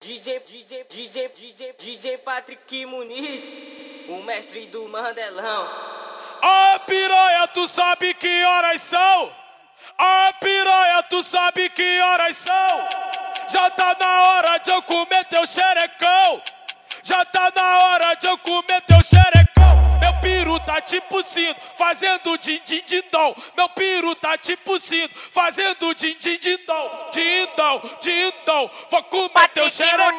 DJ Patrick Muniz, o mestre do Mandelão. Ó piranha, tu sabe que horas são? Ó piranha, tu sabe que horas são? Já tá na hora de eu comer teu xerecão. Já tá na hora de eu comer teu xerecão. Meu piru tá tipo sino, fazendo din-din-din-dom. Meu piru tá tipo sino, fazendo din-din-din-dom. Din-dom, din-dom, vou comer teu xerecão.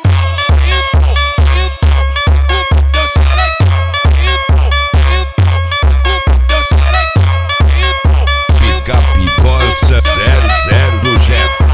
Corsa 00 do Jeff.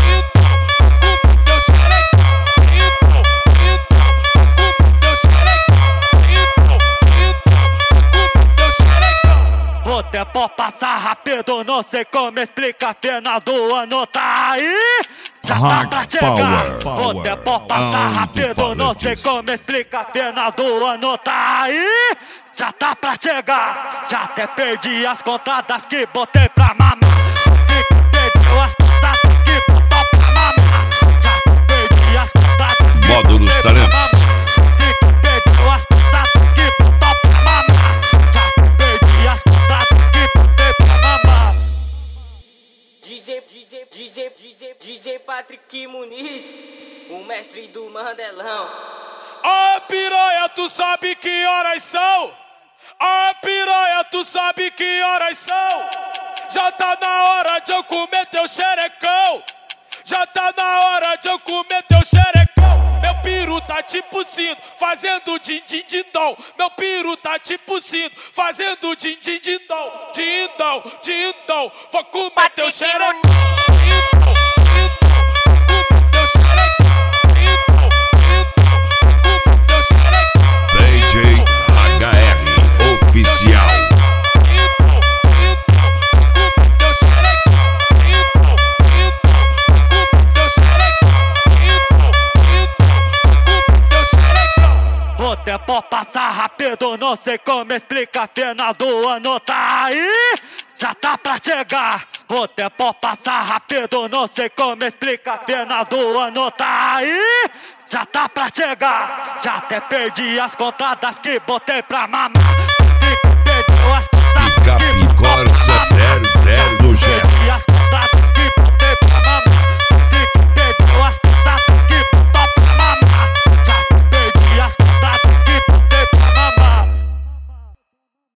O tempo passa rápido, não sei como explica. Final do ano tá aí, já tá pra chegar. O tempo passa rápido, não sei como explica. Final do ano tá aí, já tá pra chegar. Já até perdi as contadas que botei pra mamar. Perdeu as contadas que botou pra mamar. Já perdi as contadas que Módulos Talentos. perdeu as contadas que botou pra mamar. Já perdi as contadas que botei pra mamar. DJ Patrick Muniz, o mestre do Mandelão. Ó piranha, tu sabe que horas são? Ó piranha, tu sabe que horas são? Já tá na hora de eu comer teu xerecão. Já tá na hora de eu comer teu xerecão. Meu piru tá tipo sino, fazendo din-din-din-dom. Meu piru tá tipo sino, fazendo din-din-din-dom. Din-dom, din-dom, vou comer teu xerecão. DJ HR Oficial. O tempo passa rápido, não sei como explica. Final do ano tá aí, já tá pra chegar. O tempo passa rápido, não sei como explica. Final do ano tá aí, já tá pra chegar. Já até perdi as contadas que botei pra mamar. Perdeu as contadas que